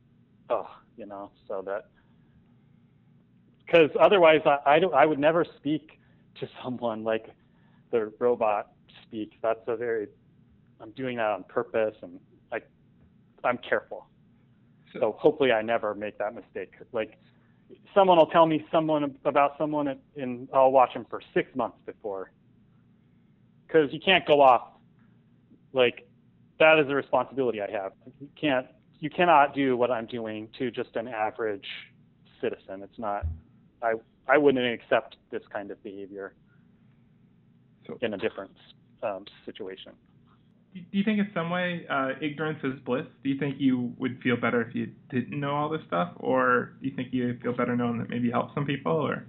so that, because otherwise I would never speak to someone like the robot speaks. I'm doing that on purpose, and I'm careful. So hopefully I never make that mistake. Like, someone will tell me about someone, and I'll watch them for 6 months before, because you can't go off. Like, that is a responsibility I have. You cannot do what I'm doing to just an average citizen. It's not. I wouldn't accept this kind of behavior in a different situation. Do you think in some way ignorance is bliss? Do you think you would feel better if you didn't know all this stuff, or do you think you feel better knowing that maybe you help some people? Or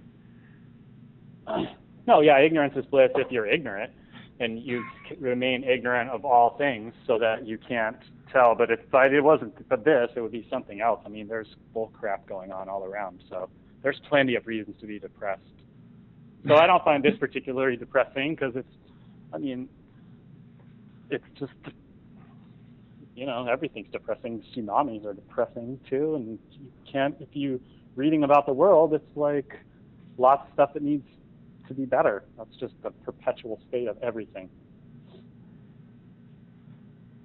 no, yeah, ignorance is bliss if you're ignorant, and you remain ignorant of all things so that you can't tell. But if it wasn't for this, it would be something else. I mean, there's bull crap going on all around, so there's plenty of reasons to be depressed. So I don't find this particularly depressing, because it's just, everything's depressing. Tsunamis are depressing too, and if you reading about the world, it's like lots of stuff that needs to be better. That's just the perpetual state of everything.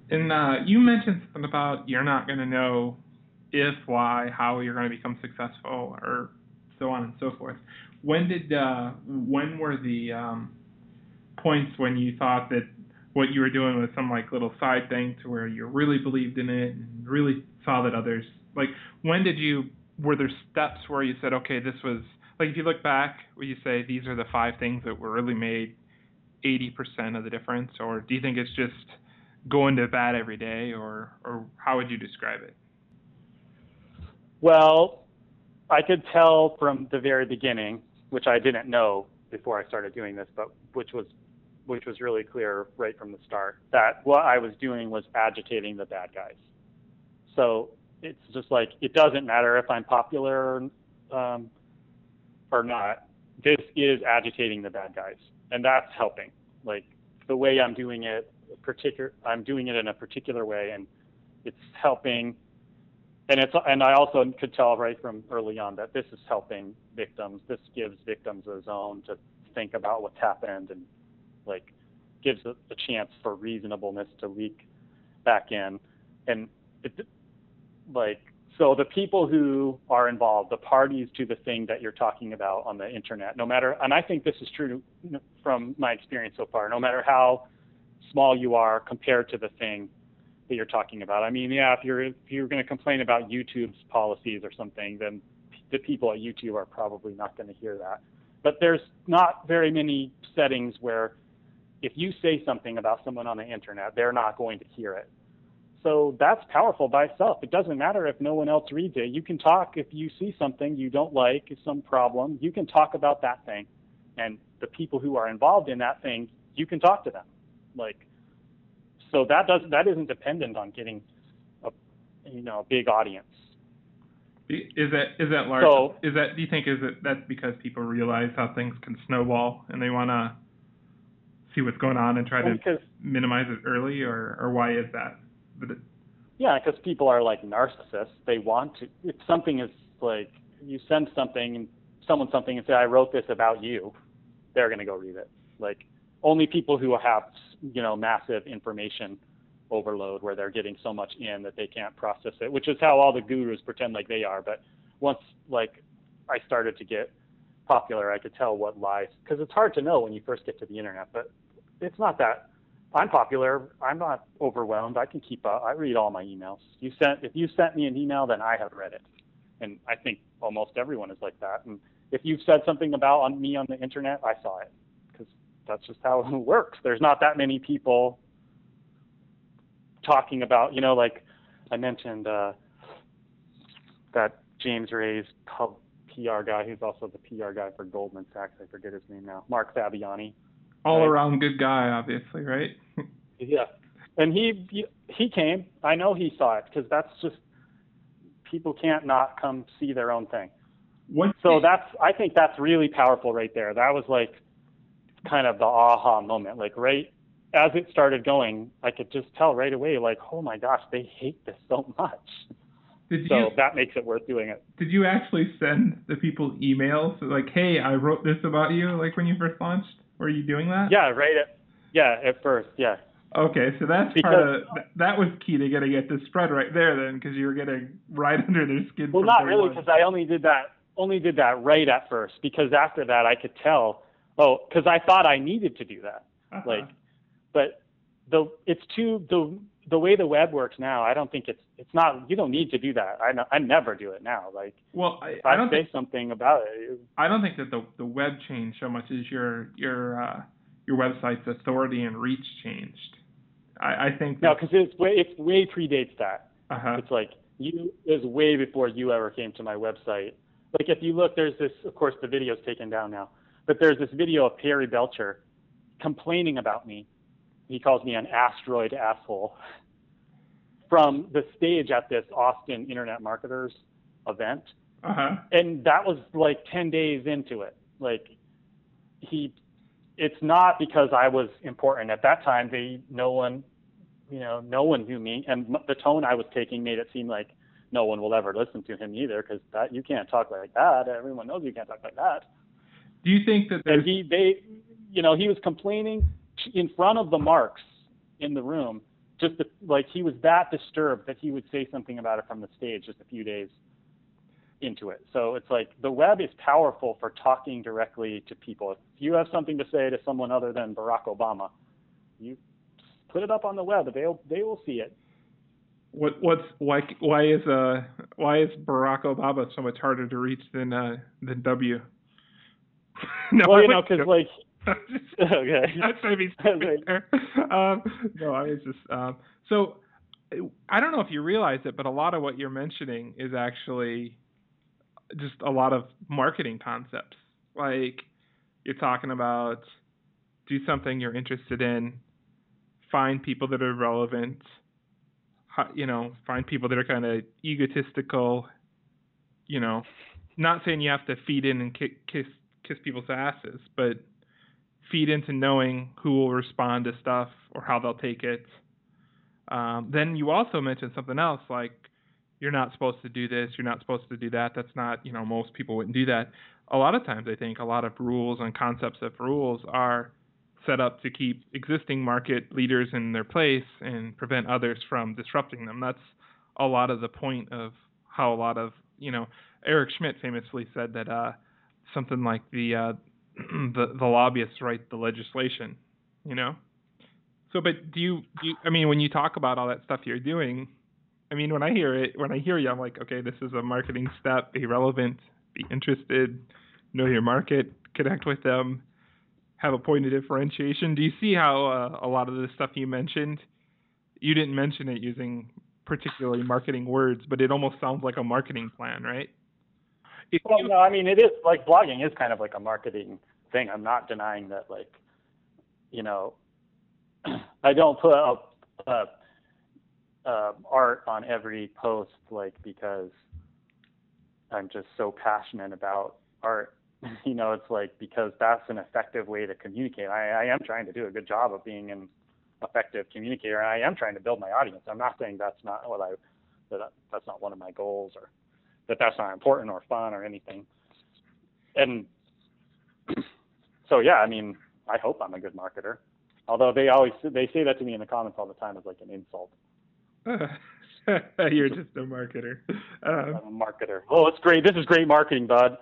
And you mentioned something about you're not going to know if, why, how you're going to become successful, or so on and so forth. When were the points when you thought that what you were doing was some like little side thing to where you really believed in it and really saw that others like were there steps where you said, okay, this was like, if you look back, will you say these are the 5 things that were really made 80% of the difference, or do you think it's just going to bat every day, or how would you describe it? Well, I could tell from the very beginning, which I didn't know before I started doing this, but which was really clear right from the start, that what I was doing was agitating the bad guys. So it's just like, it doesn't matter if I'm popular or not. This is agitating the bad guys, and that's helping. Like, the way I'm doing it, I'm doing it in a particular way, and it's helping. And I also could tell right from early on that this is helping victims. This gives victims a zone to think about what's happened, and like gives a chance for reasonableness to leak back in. And so the people who are involved, the parties to the thing that you're talking about on the internet, no matter, and I think this is true from my experience so far, no matter how small you are compared to the thing that you're talking about. I mean, yeah, if you're going to complain about YouTube's policies or something, then the people at YouTube are probably not going to hear that. But there's not very many settings where if you say something about someone on the internet, they're not going to hear it. So that's powerful by itself. It doesn't matter if no one else reads it. You can talk if you see something you don't like, some problem, you can talk about that thing. And the people who are involved in that thing, you can talk to them. So that isn't dependent on getting a big audience. Is that large? So, do you think that's because people realize how things can snowball and they want to see what's going on and try to minimize it early, or why is that? Yeah, because people are like narcissists. They want to. If something is like, you send something and say, I wrote this about you, they're going to go read it. Like, only people who have massive information overload, where they're getting so much in that they can't process it, which is how all the gurus pretend like they are. But once I started to get popular, I could tell what lies, because it's hard to know when you first get to the internet. But it's not that I'm popular. I'm not overwhelmed. I can keep up. I read all my emails. If you sent me an email, then I have read it. And I think almost everyone is like that. And if you've said something about me on the internet, I saw it, because that's just how it works. There's not that many people talking about, like I mentioned, that James Ray's PR guy, who's also the PR guy for Goldman Sachs. I forget his name now. Mark Fabiani. All around good guy, obviously, right? Yeah. And he came. I know he saw it, because that's just, people can't not come see their own thing. I think that's really powerful right there. That was like kind of the aha moment. Like, right as it started going, I could just tell right away, like, oh my gosh, they hate this so much. That makes it worth doing it. Did you actually send the people emails like, hey, I wrote this about you, like when you first launched? Were you doing that? Yeah, at first, yeah. Okay, so that was key to getting it to spread right there then, because you were getting right under their skin. Well, not really, because I only did that right at first, because after that I could tell, because I thought I needed to do that. Uh-huh. But the way the web works now, I don't think it's not, you don't need to do that. I never do it now. I don't say something about it. I don't think that the web changed so much as your website's authority and reach changed. I think no, because it way predates that. Uh-huh. It's like it was way before you ever came to my website. Like, if you look, there's this, of course the video's taken down now, but there's this video of Perry Belcher complaining about me. He calls me an asteroid asshole from the stage at this Austin Internet Marketers event. Uh-huh. And that was like 10 days into it. Like, it's not because I was important at that time. No one knew me, and the tone I was taking made it seem like no one will ever listen to him either, because you can't talk like that. Everyone knows you can't talk like that. Do you think that and he was complaining in front of the marks in the room like he was that disturbed that he would say something about it from the stage just a few days into it. So it's like the web is powerful for talking directly to people. If you have something to say to someone other than Barack Obama, you put it up on the web. They will see it. Why is Barack Obama so much harder to reach than W? No, well, you know, because like okay. No, I was just so I don't know if you realize it, but a lot of what you're mentioning is actually just a lot of marketing concepts. Like you're talking about do something you're interested in, find people that are relevant, you know, find people that are kind of egotistical, you know, not saying you have to feed in and kiss people's asses, but feed into knowing who will respond to stuff or how they'll take it. Then you also mentioned something else like you're not supposed to do this, you're not supposed to do that. That's not, you know, most people wouldn't do that. A lot of times I think a lot of rules and concepts of rules are set up to keep existing market leaders in their place and prevent others from disrupting them. That's a lot of the point of how a lot of, you know, Eric Schmidt famously said that something like the lobbyists write the legislation, you know? So, but do you, I mean, when you talk about all that stuff you're doing, I mean, when I hear you, I'm like, okay, this is a marketing step. Be relevant, be interested, know your market, connect with them, have a point of differentiation. Do you see how a lot of the stuff you mentioned, you didn't mention it using particularly marketing words, but it almost sounds like a marketing plan, right? Well, no, I mean, it is like blogging is kind of like a marketing thing. I'm not denying that, like, you know, I don't put up art on every post, like, because I'm just so passionate about art. You know, it's like because that's an effective way to communicate. I am trying to do a good job of being an effective communicator, and I am trying to build my audience. I'm not saying that's not that's not one of my goals, or that's not important or fun or anything. And so, yeah, I mean, I hope I'm a good marketer. Although they say that to me in the comments all the time as like an insult. You're just a marketer. I'm a marketer. Oh, it's great. This is great marketing, bud.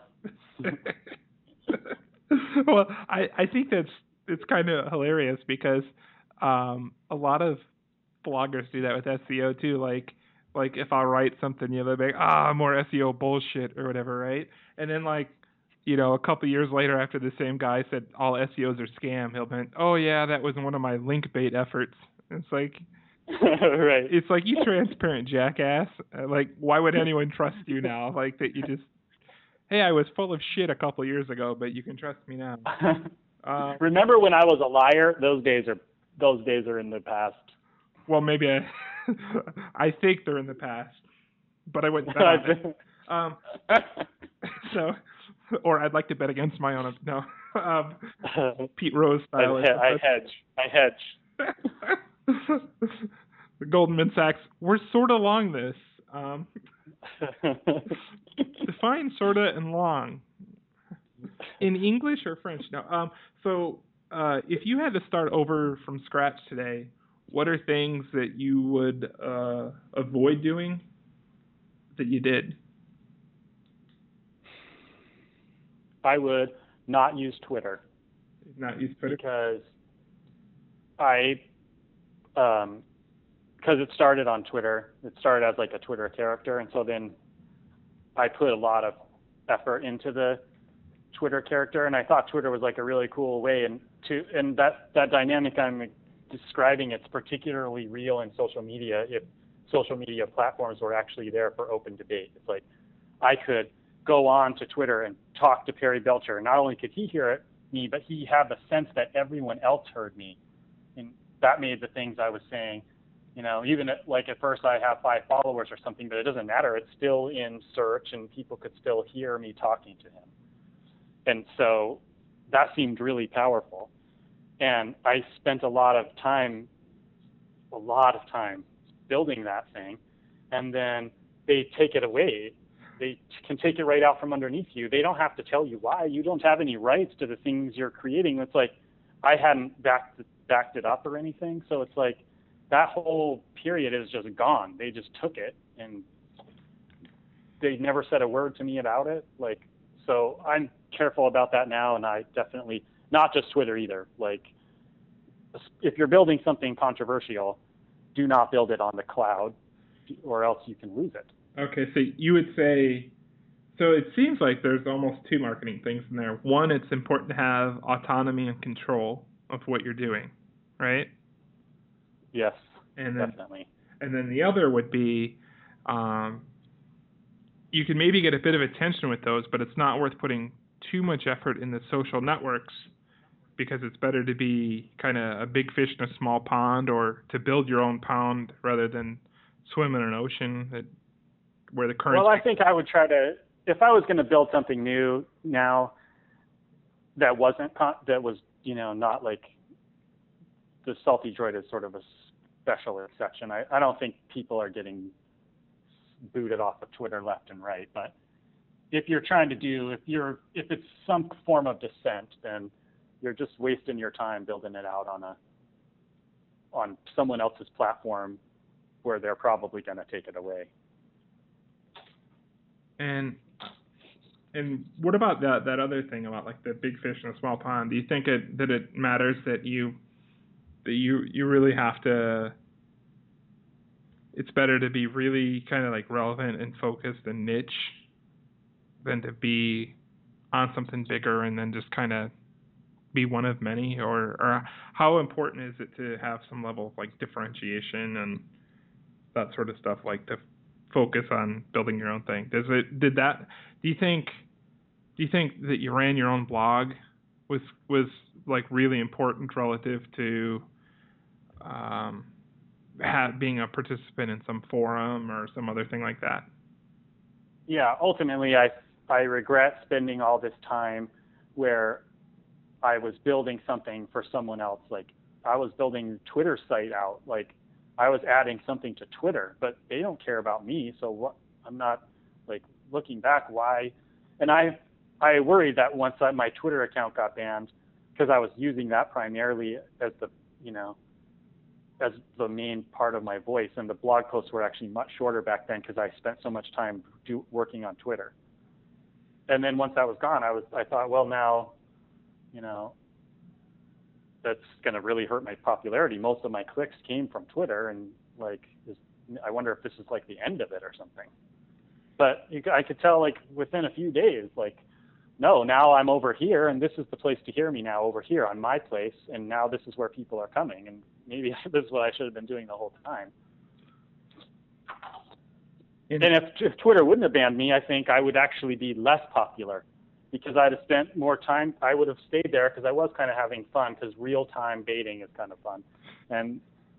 Well, I think it's kind of hilarious because a lot of bloggers do that with SEO too. Like if I write something, you know, they're like, more SEO bullshit or whatever, right? And then like, you know, a couple years later after the same guy said all SEOs are scam, he'll be, oh yeah, that was one of my link bait efforts. It's like, right. It's like, you transparent jackass. Like, why would anyone trust you now? Like that you just, hey, I was full of shit a couple years ago, but you can trust me now. Remember when I was a liar? Those days are in the past. Well, maybe I think they're in the past, but I wouldn't bet on it. So, or I'd like to bet against my own. No, Pete Rose style. I hedge. The Goldman Sachs. We're sort of long this. Define sorta and long. In English or French? No. So, if you had to start over from scratch today, what are things that you would avoid doing that you did? I would not use Twitter. Not use Twitter? Because it started on Twitter. It started as like a Twitter character, and so then I put a lot of effort into the Twitter character, and I thought Twitter was like a really cool way, and that dynamic I'm describing, it's particularly real in social media if social media platforms were actually there for open debate. It's like I could go on to Twitter and talk to Perry Belcher, and not only could he hear me, but he had the sense that everyone else heard me, and that made the things I was saying, you know, even at first I have 5 followers or something, but it doesn't matter. It's still in search, and people could still hear me talking to him. And so that seemed really powerful. And I spent a lot of time building that thing. And then they take it away. They can take it right out from underneath you. They don't have to tell you why. You don't have any rights to the things you're creating. It's like I hadn't backed it up or anything. So it's like that whole period is just gone. They just took it, and they never said a word to me about it. Like, so I'm careful about that now, and I definitely, not just Twitter either. Like, if you're building something controversial, do not build it on the cloud, or else you can lose it. Okay, so you would say, so it seems like there's almost two marketing things in there. One, it's important to have autonomy and control of what you're doing, right? Yes, and definitely. And then the other would be, you can maybe get a bit of attention with those, but it's not worth putting too much effort in the social networks, because it's better to be kind of a big fish in a small pond, or to build your own pond rather than swim in an ocean where the current. Well, I think I would try to, if I was going to build something new now that was, not like the Salty Droid is sort of a special exception. I don't think people are getting booted off of Twitter left and right, but if you're trying to do, if it's some form of dissent, then you're just wasting your time building it out on someone else's platform where they're probably going to take it away. And what about that other thing about like the big fish in a small pond? Do you think that it matters that you really have to? It's better to be really kind of like relevant and focused and niche than to be on something bigger and then just kind of be one of many, or how important is it to have some level of like differentiation and that sort of stuff, like to focus on building your own thing? Do you think that you ran your own blog was like really important relative to being a participant in some forum or some other thing like that? Yeah, ultimately I regret spending all this time where I was building something for someone else. Like, I was building a Twitter site out, like I was adding something to Twitter, but they don't care about me. So what? I'm not, like, looking back, why? And I worried that once my Twitter account got banned, because I was using that primarily as the main part of my voice, and the blog posts were actually much shorter back then because I spent so much time working on Twitter. And then once that was gone, I thought, well, now, that's going to really hurt my popularity. Most of my clicks came from Twitter, and I wonder if this is like the end of it or something. But I could tell, like, within a few days, like, no, now I'm over here, and this is the place to hear me now, over here on my place, and now this is where people are coming, and maybe this is what I should have been doing the whole time. And if Twitter wouldn't have banned me, I think I would actually be less popular, because I'd have spent more time. I would have stayed there because I was kind of having fun, because real-time baiting is kind of fun. And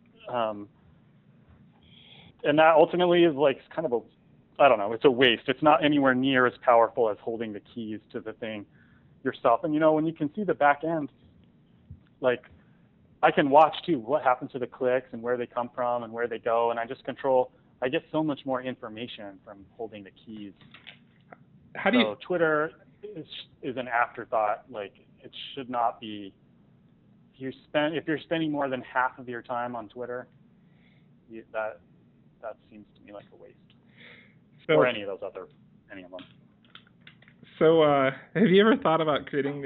that ultimately is like kind of I don't know, it's a waste. It's not anywhere near as powerful as holding the keys to the thing yourself. And, when you can see the back end, like, I can watch, too, what happens to the clicks and where they come from and where they go, and I get so much more information from holding the keys. So Twitter is an afterthought. Like, it should not be. If you're spending more than half of your time on Twitter, that seems to me like a waste. Or any of them. So, have you ever thought about creating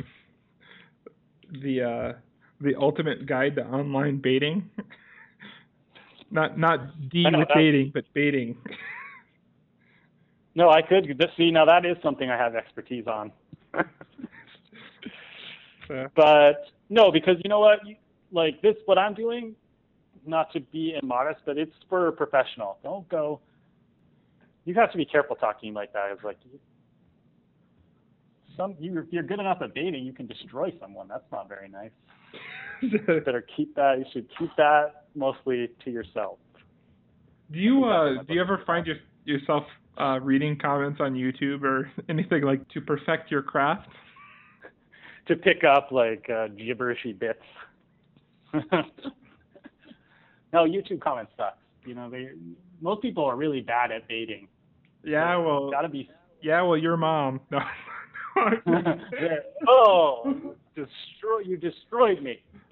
the ultimate guide to online baiting? not with dating, but baiting. No, I could. See, now that is something I have expertise on. But no, because you know what? Like this, what I'm doing, not to be immodest, but it's for a professional. Don't go. You have to be careful talking like that. It's like if you're good enough at baiting, you can destroy someone. That's not very nice. You better keep that. You should keep that mostly to yourself. Do you ever find yourself reading comments on YouTube or anything, like, to perfect your craft? To pick up like gibberishy bits. No, YouTube comments sucks. Most people are really bad at baiting. Yeah, well, gotta be. Yeah, well, your mom. No. Oh, you destroyed me.